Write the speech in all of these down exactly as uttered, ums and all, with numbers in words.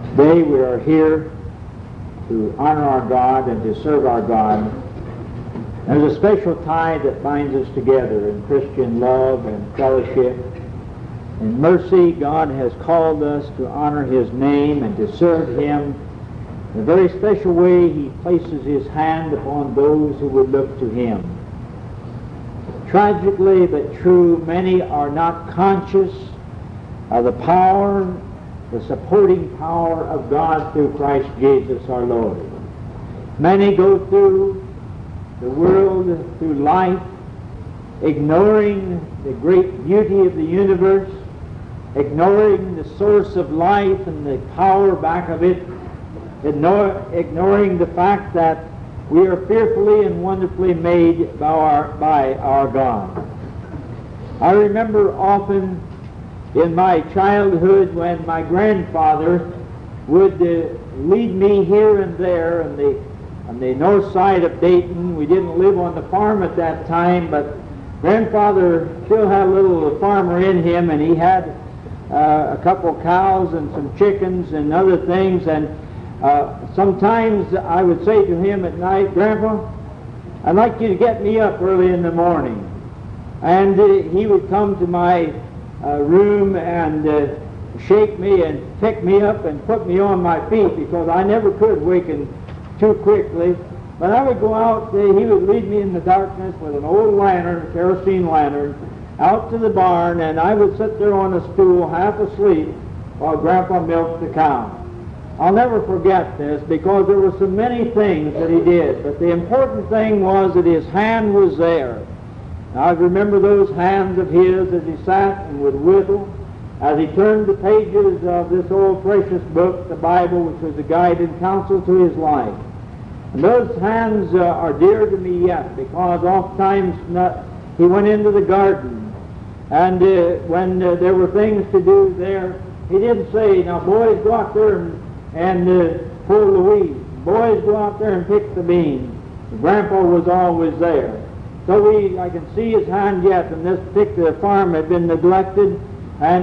Today we are here to honor our God and to serve our God. There's a special tie that binds us together in Christian love and fellowship. In mercy, God has called us to honor His name and to serve Him. In a very special way, He places His hand upon those who would look to Him. Tragically but true, many are not conscious of the power, the supporting power of God through Christ Jesus our Lord. Many go through the world, through life, ignoring the great beauty of the universe, ignoring the source of life and the power back of it, ignore, ignoring the fact that we are fearfully and wonderfully made by our, by our God. I remember often in my childhood when my grandfather would uh, lead me here and there on the, on the north side of Dayton. We didn't live on the farm at that time, but grandfather still had a little farmer in him, and he had uh, a couple cows and some chickens and other things. And uh, sometimes I would say to him at night, "Grandpa, I'd like you to get me up early in the morning." And uh, he would come to my Uh, room and uh, shake me and pick me up and put me on my feet, because I never could waken too quickly. But I would go out, uh, he would lead me in the darkness with an old lantern, a kerosene lantern, out to the barn, and I would sit there on a stool half asleep while Grandpa milked the cow. I'll never forget this, because there were so many things that he did, but the important thing was that his hand was there. I remember those hands of his as he sat and would whittle, as he turned the pages of this old precious book, the Bible, which was a guide and counsel to his life. And those hands uh, are dear to me yet, because oftentimes not, he went into the garden, and uh, when uh, there were things to do there, he didn't say, "Now boys, go out there and, and uh, pull the weeds. Boys, go out there and pick the beans." Grandpa was always there. So we, I can see his hand yet, and this particular farm had been neglected, and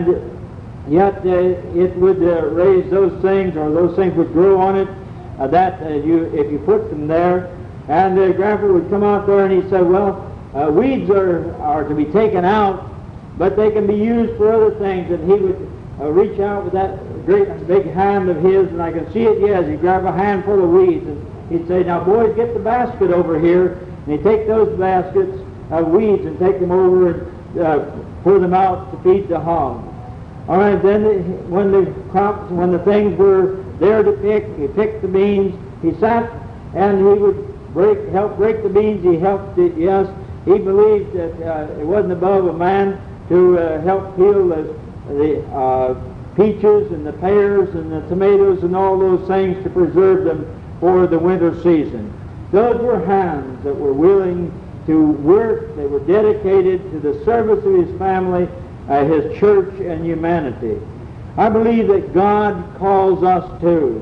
yet uh, it would uh, raise those things, or those things would grow on it, uh, that uh, you, if you put them there. And uh, Grandpa would come out there and he said, "Well, uh, weeds are, are to be taken out, but they can be used for other things." And he would uh, reach out with that great big hand of his, and I can see it yet, as he'd grab a handful of weeds, and he'd say, "Now boys, get the basket over here." And he'd take those baskets of weeds and take them over and uh, pour them out to feed the hogs. All right, then the, when the crops, when the things were there to pick, he picked the beans. He sat and he would break, help break the beans. He helped it, yes. He believed that uh, it wasn't above a man to uh, help peel the, the uh, peaches and the pears and the tomatoes and all those things to preserve them for the winter season. Those were hands that were willing to work. They were dedicated to the service of his family, uh, his church, and humanity. I believe that God calls us to,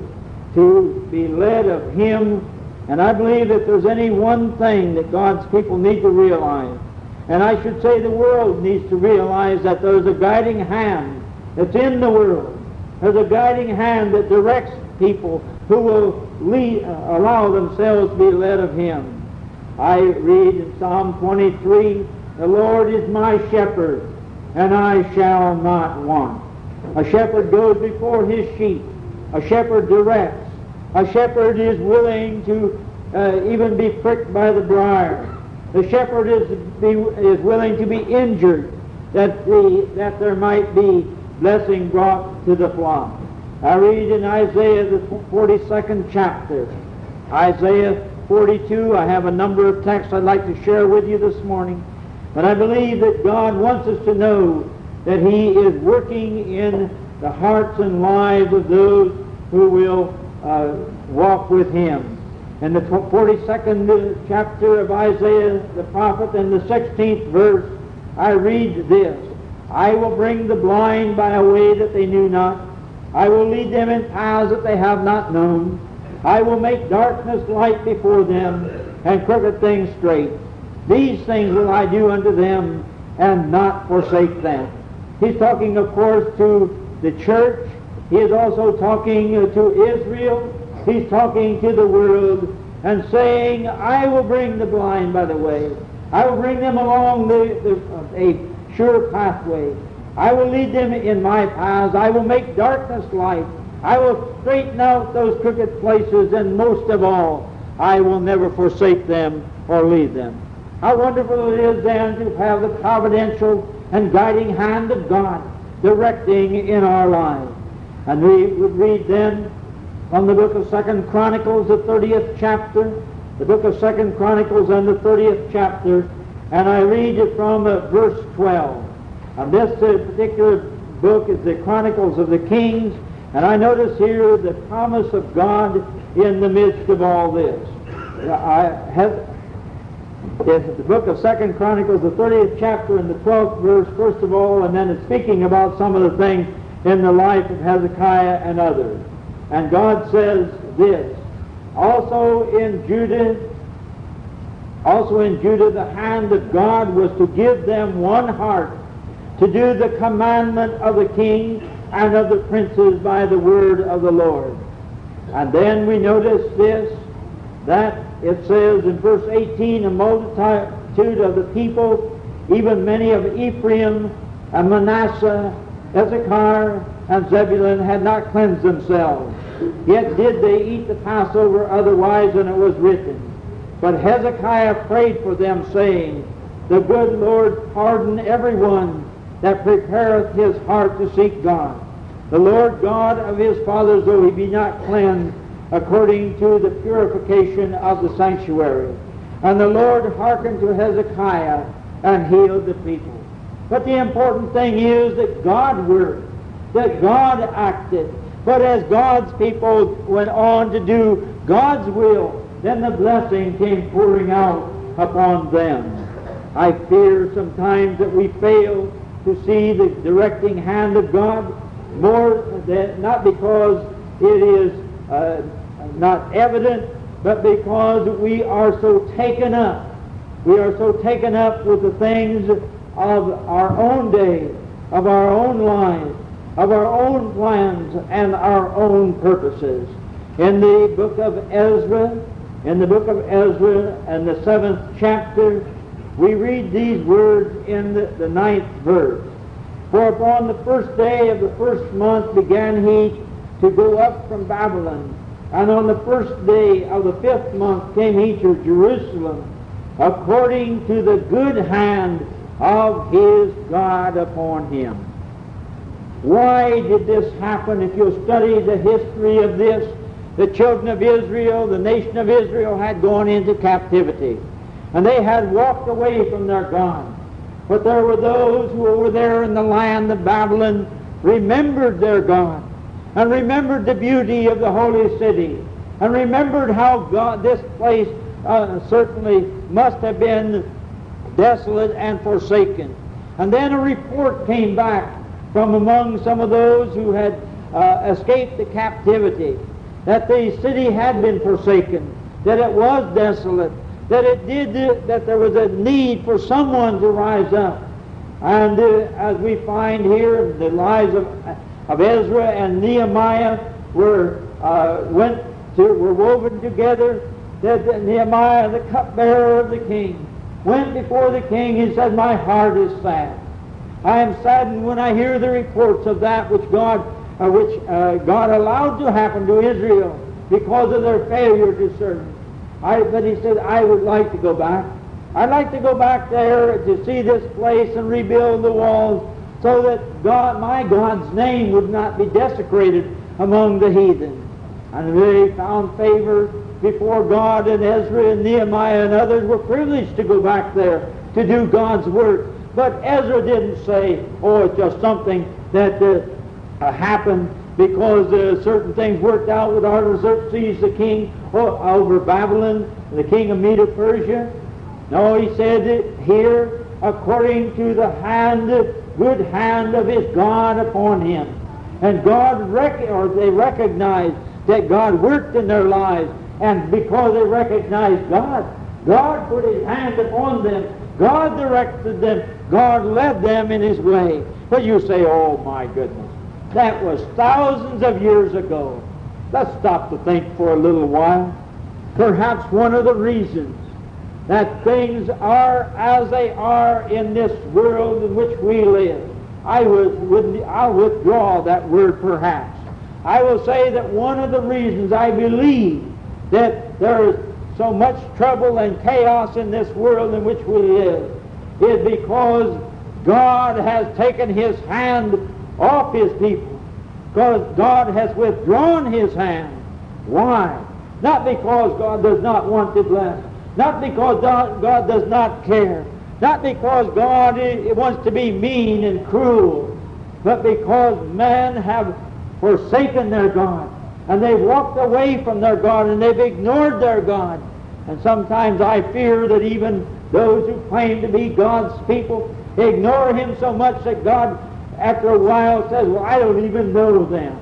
to be led of Him, and I believe that there's any one thing that God's people need to realize, and I should say the world needs to realize, that there's a guiding hand that's in the world. There's a guiding hand that directs people who will lead, uh, allow themselves to be led of Him. I read in Psalm twenty-three, "The Lord is my shepherd, and I shall not want." A shepherd goes before his sheep. A shepherd directs. A shepherd is willing to uh, even be pricked by the briar. The shepherd is, be, is willing to be injured, that, the, that there might be blessing brought to the flock. I read in Isaiah, the forty-second chapter, Isaiah forty-two. I have a number of texts I'd like to share with you this morning. But I believe that God wants us to know that He is working in the hearts and lives of those who will uh, walk with Him. In the forty-second chapter of Isaiah the prophet, in the sixteenth verse, I read this: "I will bring the blind by a way that they knew not. I will lead them in paths that they have not known. I will make darkness light before them, and crooked things straight. These things will I do unto them, and not forsake them." He's talking, of course, to the church, He is also talking uh, to Israel. He's talking to the world and saying, I will bring the blind by the way. I will bring them along the, the, uh, a sure pathway. I will lead them in my paths. I will make darkness light. I will straighten out those crooked places, and most of all, I will never forsake them or leave them. How wonderful it is then to have the providential and guiding hand of God directing in our lives. And we would read then from the book of Second Chronicles, the thirtieth chapter, the book of Second Chronicles and the thirtieth chapter, and I read it from uh, verse twelve. And this uh, particular book is the Chronicles of the Kings, and I notice here the promise of God in the midst of all this. I have it's the book of Second Chronicles, the thirtieth chapter and the twelfth verse, first of all, and then it's speaking about some of the things in the life of Hezekiah and others. And God says this, also in Judah, also in Judah the hand of God was to give them one heart to do the commandment of the king and of the princes by the word of the Lord. And then we notice this, that it says in verse eighteen, a multitude of the people, even many of Ephraim and Manasseh, Issachar and Zebulun, had not cleansed themselves. Yet did they eat the Passover otherwise than it was written. But Hezekiah prayed for them, saying, the good Lord pardon every one that prepareth his heart to seek God. The Lord God of his fathers, though he be not cleansed, according to the purification of the sanctuary. And the Lord hearkened to Hezekiah and healed the people. But the important thing is that God worked, that God acted. But as God's people went on to do God's will, then the blessing came pouring out upon them. I fear sometimes that we fail to see the directing hand of God, more than, not because it is uh, not evident, but because we are so taken up. We are so taken up with the things of our own day, of our own lives, of our own plans and our own purposes. In the book of Ezra, in the book of Ezra and the seventh chapter, we read these words in the, the ninth verse. For upon the first day of the first month began he to go up from Babylon, and on the first day of the fifth month came he to Jerusalem, according to the good hand of his God upon him. Why did this happen? If you'll study the history of this, the children of Israel, the nation of Israel, had gone into captivity, and they had walked away from their God. But there were those who over there in the land of Babylon remembered their God, and remembered the beauty of the holy city, and remembered how God, this place uh, certainly must have been desolate and forsaken. And then a report came back from among some of those who had uh, escaped the captivity, that the city had been forsaken, that it was desolate, that it did, uh, that there was a need for someone to rise up. And uh, as we find here, the lives of, of Ezra and Nehemiah were uh, went to, were woven together. That Nehemiah, the cupbearer of the king, went before the king and said, "My heart is sad. I am saddened when I hear the reports of that which God, uh, which uh, God allowed to happen to Israel because of their failure to serve. I, but he said, I would like to go back. I'd like to go back there to see this place and rebuild the walls so that God, my God's name would not be desecrated among the heathen." And they found favor before God, and Ezra and Nehemiah and others were privileged to go back there to do God's work. But Ezra didn't say, oh, it's just something that uh, uh, happened because uh, certain things worked out with Artaxerxes the king oh, over Babylon, the king of Medo-Persia. No, he said it here, according to the hand, good hand of his God upon him. And God, rec- or they recognized that God worked in their lives, and because they recognized God, God put his hand upon them, God directed them, God led them in his way. But you say, oh my goodness, That was thousands of years ago. Let's stop to think for a little while. Perhaps one of the reasons that things are as they are in this world in which we live, I would, I'll withdraw that word perhaps. I will say that one of the reasons I believe that there is so much trouble and chaos in this world in which we live is because God has taken His hand off His people. Because God has withdrawn His hand. Why? Not because God does not want to bless. Not because God does not care. Not because God wants to be mean and cruel. But because men have forsaken their God. And they've walked away from their God and they've ignored their God. And sometimes I fear that even those who claim to be God's people ignore Him so much that God, after a while, says, well, I don't even know them.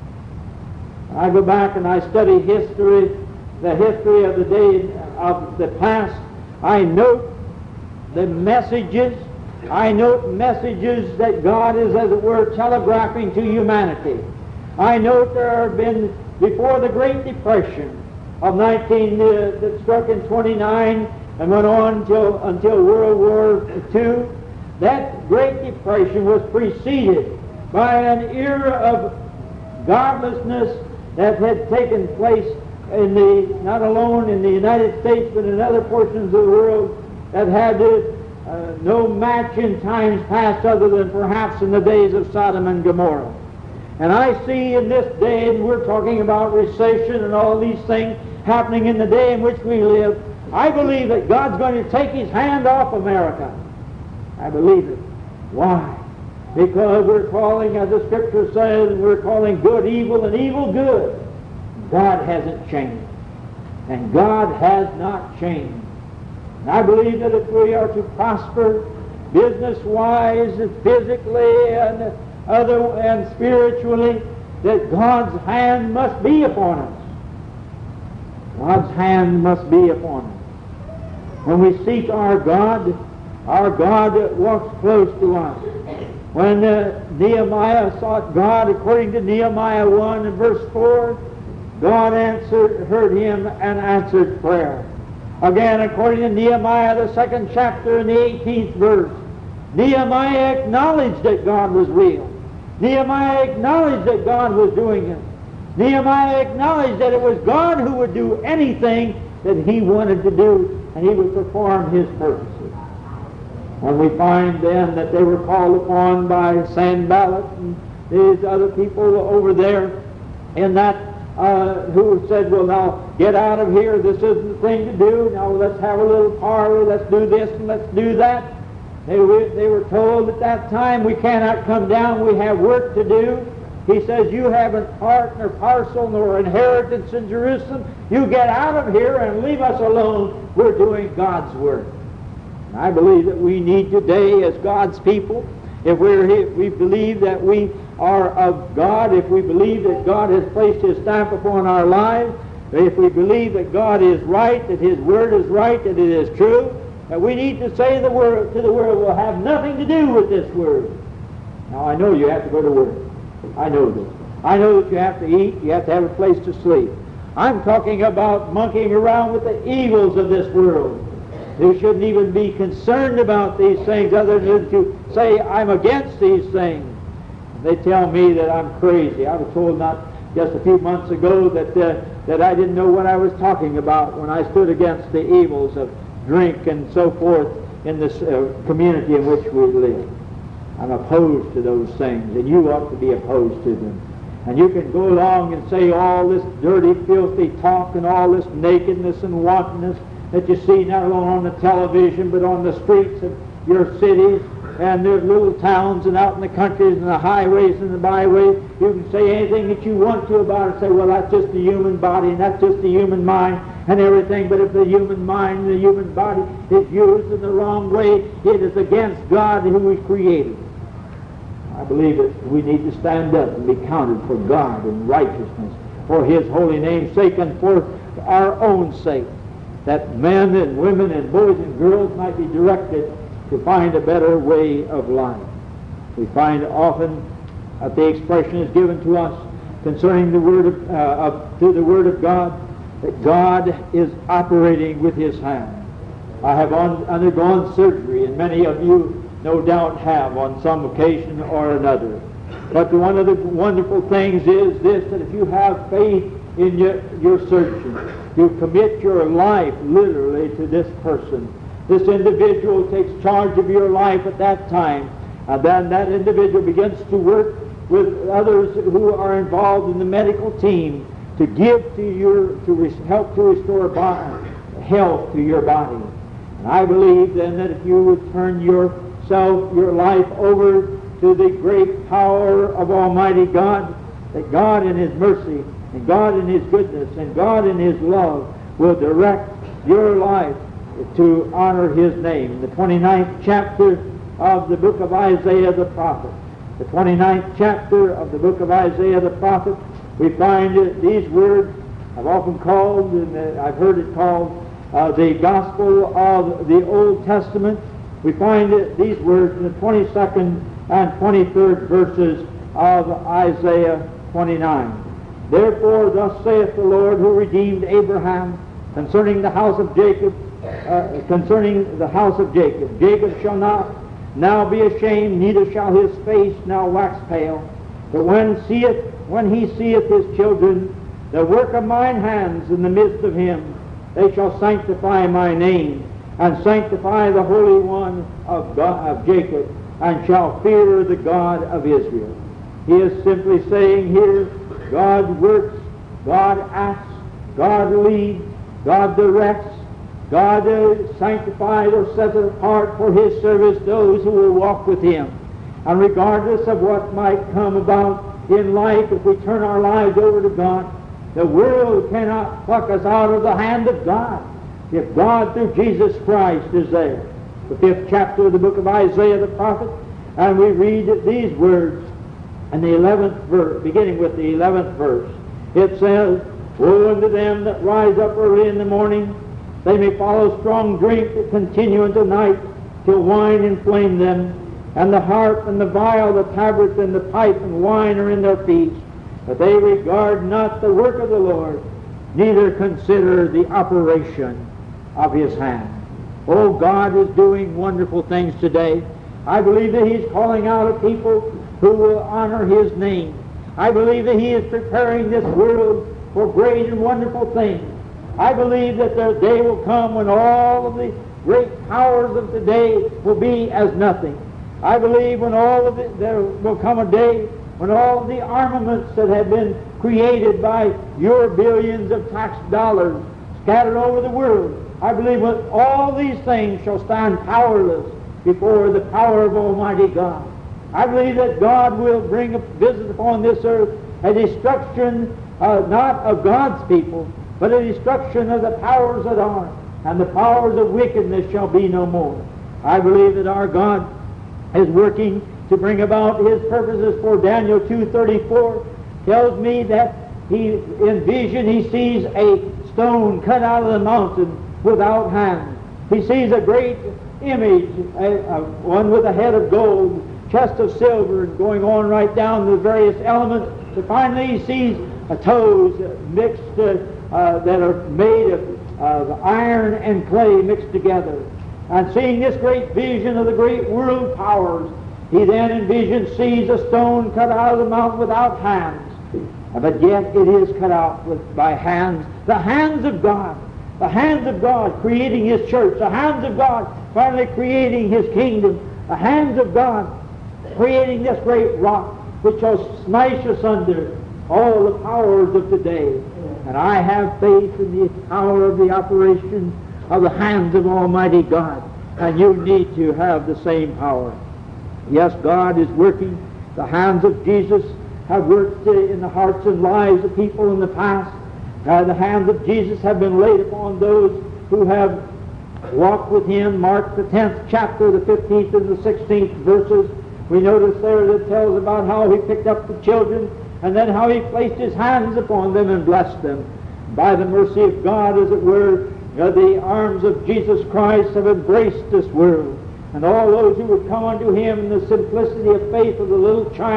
I go back and I study history, the history of the day of the past. I note the messages. I note messages that God is, as it were, telegraphing to humanity. I note there have been, before the Great Depression of nineteen, uh, that struck in twenty-nine and went on until, until World War Two, that Great Depression was preceded by an era of godlessness that had taken place in the, not alone in the United States, but in other portions of the world that had uh, no match in times past other than perhaps in the days of Sodom and Gomorrah. And I see in this day, and we're talking about recession and all these things happening in the day in which we live, I believe that God's going to take His hand off America. I believe it. Why? Because we're calling, as the Scripture says, we're calling good evil and evil good. God hasn't changed. And God has not changed. And I believe that if we are to prosper business-wise and physically and other and spiritually, that God's hand must be upon us. God's hand must be upon us. When we seek our God, our God walks close to us. When uh, Nehemiah sought God, according to Nehemiah one and verse four, God answered, heard him and answered prayer. Again, according to Nehemiah, the second chapter and the eighteenth verse, Nehemiah acknowledged that God was real. Nehemiah acknowledged that God was doing it. Nehemiah acknowledged that it was God who would do anything that he wanted to do, and he would perform his purposes. When we find then that they were called upon by Sanballat and these other people over there in that uh, who said, well, now get out of here, this isn't the thing to do, now let's have a little parley, let's do this and let's do that. They were, they were told at that time, we cannot come down, we have work to do. He says, you haven't part nor parcel nor inheritance in Jerusalem. You get out of here and leave us alone. We're doing God's work. And I believe that we need today as God's people, if we're here, we believe that we are of God, if we believe that God has placed His stamp upon our lives, if we believe that God is right, that His Word is right, that it is true, that we need to say the word to the world, we'll have nothing to do with this Word. Now I know you have to go to work. I know this. I know that you have to eat, you have to have a place to sleep. I'm talking about monkeying around with the evils of this world. You shouldn't even be concerned about these things other than to say, I'm against these things. They tell me that I'm crazy. I was told not just a few months ago that, uh, that I didn't know what I was talking about when I stood against the evils of drink and so forth in this uh, community in which we live. I'm opposed to those things, and you ought to be opposed to them. And you can go along and say all this dirty, filthy talk and all this nakedness and wantonness that you see not only on the television but on the streets of your cities and their little towns and out in the countries and the highways and the byways. You can say anything that you want to about it and say, well, that's just the human body and that's just the human mind and everything. But if the human mind and the human body is used in the wrong way, it is against God who He created. I believe that we need to stand up and be counted for God in righteousness, for His holy name's sake and for our own sake, that men and women and boys and girls might be directed to find a better way of life. We find often that the expression is given to us concerning the Word of, uh, of, through the Word of God, that God is operating with His hand. I have on, undergone surgery, and many of you no doubt have on some occasion or another. But one of the wonderful things is this, that if you have faith in your, your surgeon, you commit your life literally to this person. This individual takes charge of your life at that time, and then that individual begins to work with others who are involved in the medical team to give to your, to res, help to restore body, health to your body. And I believe then that if you would turn yourself, your life over to the great power of Almighty God, that God in His mercy and God in His goodness and God in His love will direct your life to honor His name. The twenty-ninth chapter of the book of Isaiah the prophet. The twenty-ninth chapter of the book of Isaiah the prophet, we find these words I've often called, and I've heard it called, uh, the gospel of the Old Testament. We find these words in the twenty-second and twenty-third verses of Isaiah twenty-nine. Therefore, thus saith the Lord, who redeemed Abraham, concerning the house of Jacob, uh, concerning the house of Jacob. Jacob shall not now be ashamed, neither shall his face now wax pale. But when seeth, when he seeth his children, the work of mine hands in the midst of him, they shall sanctify my name, and sanctify the Holy One of God, of Jacob, and shall fear the God of Israel. He is simply saying here, God works, God acts, God leads, God directs, God uh, sanctifies or sets apart for His service those who will walk with Him. And regardless of what might come about in life, if we turn our lives over to God, the world cannot pluck us out of the hand of God. If God through Jesus Christ is there. The fifth chapter of the book of Isaiah the prophet, and we read these words in the eleventh verse, beginning with the eleventh verse. It says, Woe unto them that rise up early in the morning, they may follow strong drink that continue until night, till wine inflame them, and the harp and the viol, the tabret and the pipe and wine are in their feet. But they regard not the work of the Lord, neither consider the operation of His hand. Oh, God is doing wonderful things today. I believe that He's calling out a people who will honor His name. I believe that He is preparing this world for great and wonderful things. I believe that the day will come when all of the great powers of today will be as nothing. I believe when all of it, there will come a day when all of the armaments that have been created by your billions of tax dollars scattered over the world, I believe when all these things shall stand powerless before the power of Almighty God. I believe that God will bring a visit upon this earth, a destruction uh, not of God's people, but a destruction of the powers that are, and the powers of wickedness shall be no more. I believe that our God is working to bring about His purposes, for Daniel two thirty-four tells me that he, in vision, he sees a stone cut out of the mountain without hands. He sees a great image, a, a, one with a head of gold, chest of silver, and going on right down the various elements. But finally he sees a toes mixed, uh, uh, that are made of, of iron and clay mixed together. And seeing this great vision of the great world powers, he then in vision sees a stone cut out of the mountain without hands. But yet it is cut out with, by hands, the hands of God. The hands of God creating His church. The hands of God finally creating His kingdom. The hands of God creating this great rock which shall smash asunder all the powers of today. And I have faith in the power of the operation of the hands of Almighty God. And you need to have the same power. Yes, God is working. The hands of Jesus have worked in the hearts and lives of people in the past. Uh, the hands of Jesus have been laid upon those who have walked with Him. Mark the tenth chapter, the fifteenth and the sixteenth verses. We notice there that it tells about how He picked up the children, and then how He placed His hands upon them and blessed them. By the mercy of God, as it were, uh, the arms of Jesus Christ have embraced this world. And all those who would come unto Him in the simplicity of faith of the little child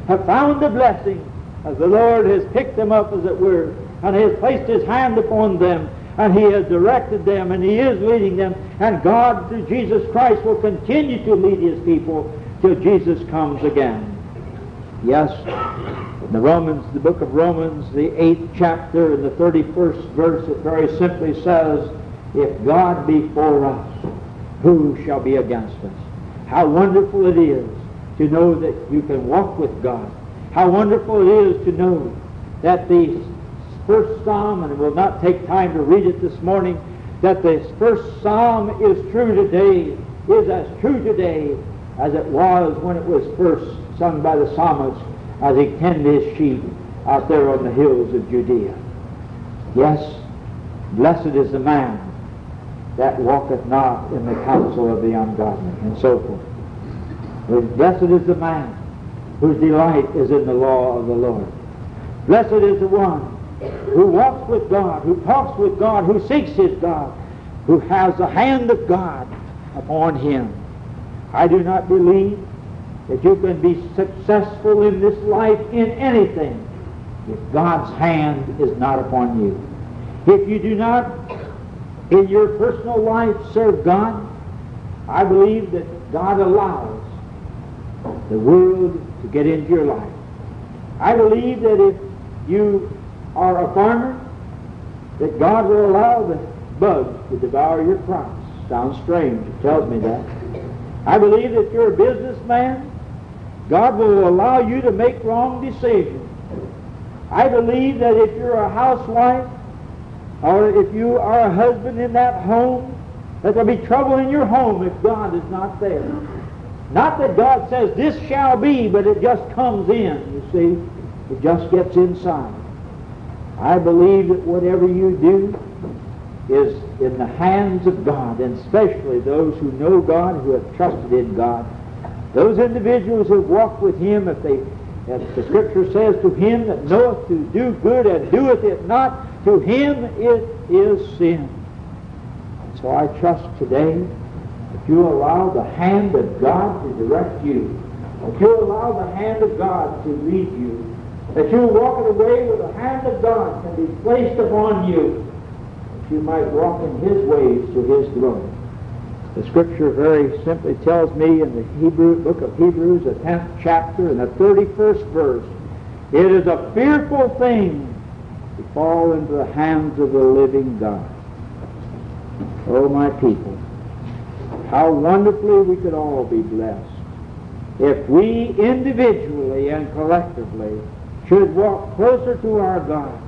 have found a blessing as the Lord has picked them up, as it were, and He has placed His hand upon them, and He has directed them, and He is leading them, and God through Jesus Christ will continue to lead His people till Jesus comes again. Yes, in the Romans, the book of Romans, the eighth chapter, in the thirty-first verse, it very simply says, if God be for us, who shall be against us? How wonderful it is to know that you can walk with God. How wonderful it is to know that the first psalm, and we'll not take time to read it this morning, that the first psalm is true today, is as true today as it was when it was first sung by the psalmist as he tended his sheep out there on the hills of Judea. Yes, blessed is the man that walketh not in the counsel of the ungodly, and so forth. Blessed is the man whose delight is in the law of the Lord. Blessed is the one who walks with God, who talks with God, who seeks his God, who has the hand of God upon him. I do not believe that you can be successful in this life in anything if God's hand is not upon you. If you do not, in your personal life, serve God, I believe that God allows the world to get into your life. I believe that if you are a farmer, that God will allow the bugs to devour your crops. Sounds strange. It tells me that. I believe that you're a businessman. God will allow you to make wrong decisions. I believe that if you're a housewife, or if you are a husband in that home, that there'll be trouble in your home if God is not there. Not that God says, this shall be, but it just comes in, you see. It just gets inside. I believe that whatever you do is in the hands of God, and especially those who know God, who have trusted in God. Those individuals who walk with Him, if they, as the Scripture says, to him that knoweth to do good and doeth it not, to him it is sin. And so I trust today that you allow the hand of God to direct you, that you allow the hand of God to lead you, that you walk in a way where the hand of God can be placed upon you, that you might walk in His ways to His glory. The Scripture very simply tells me in the Hebrew book of Hebrews, the tenth chapter and the thirty-first verse, it is a fearful thing to fall into the hands of the living God. Oh, my people, how wonderfully we could all be blessed if we individually and collectively should walk closer to our God.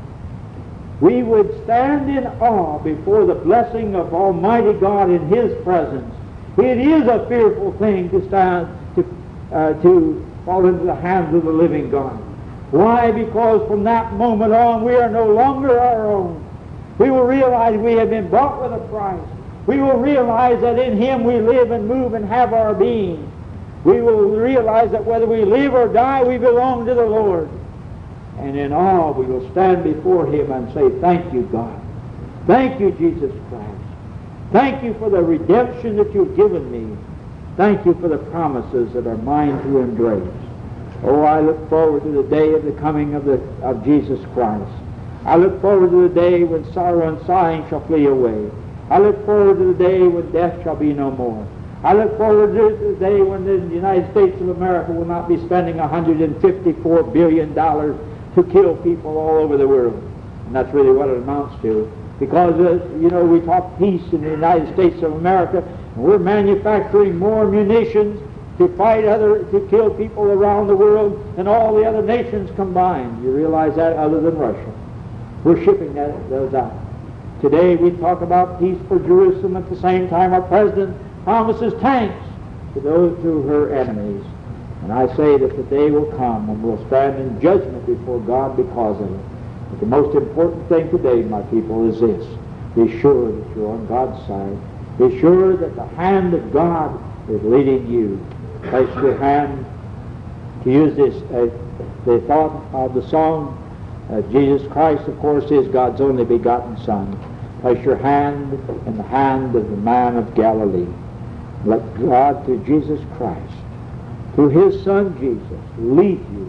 We would stand in awe before the blessing of Almighty God in His presence. It is a fearful thing to stand to, uh, to fall into the hands of the living God. Why? Because from that moment on we are no longer our own. We will realize we have been bought with a price. We will realize that in Him we live and move and have our being. We will realize that whether we live or die, we belong to the Lord. And in awe we will stand before Him and say, thank you, God. Thank you, Jesus Christ. Thank you for the redemption that you've given me. Thank you for the promises that are mine to embrace. Oh, I look forward to the day of the coming of, the, of Jesus Christ. I look forward to the day when sorrow and sighing shall flee away. I look forward to the day when death shall be no more. I look forward to the day when the United States of America will not be spending one hundred fifty-four billion dollars to kill people all over the world. And that's really what it amounts to. Because, uh, you know, we talk peace in the United States of America, and we're manufacturing more munitions to fight other, to kill people around the world than all the other nations combined. You realize that, other than Russia. We're shipping that, those out. Today we talk about peace for Jerusalem. At the same time, our president promises tanks to those to her enemies. And I say that the day will come when we'll stand in judgment before God because of it. But the most important thing today, my people, is this. Be sure that you're on God's side. Be sure that the hand of God is leading you. Place your hand, to use this, uh, the thought of the song, uh, Jesus Christ, of course, is God's only begotten Son. Place your hand in the hand of the man of Galilee. Let God, through Jesus Christ, through His Son Jesus, lead you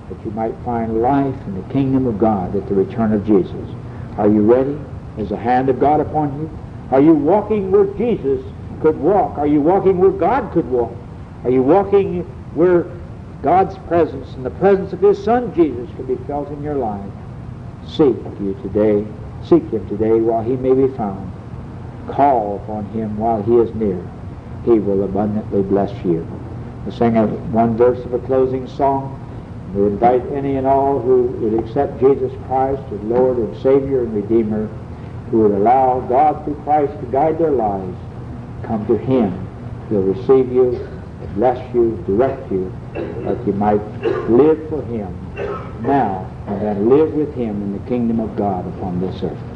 that you might find life in the kingdom of God at the return of Jesus. Are you ready? Is the hand of God upon you? Are you walking where Jesus could walk? Are you walking where God could walk? Are you walking where God's presence and the presence of His Son Jesus could be felt in your life? Seek you today. Seek Him today while He may be found. Call upon Him while He is near. He will abundantly bless you. We'll sing a, one verse of a closing song. We invite any and all who would accept Jesus Christ as Lord and Savior and Redeemer, who would allow God through Christ to guide their lives. Come to Him. He'll receive you, bless you, direct you, that you might live for Him now and then live with Him in the kingdom of God upon this earth.